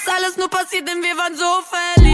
ist alles nur passiert, denn wir waren so verliebt.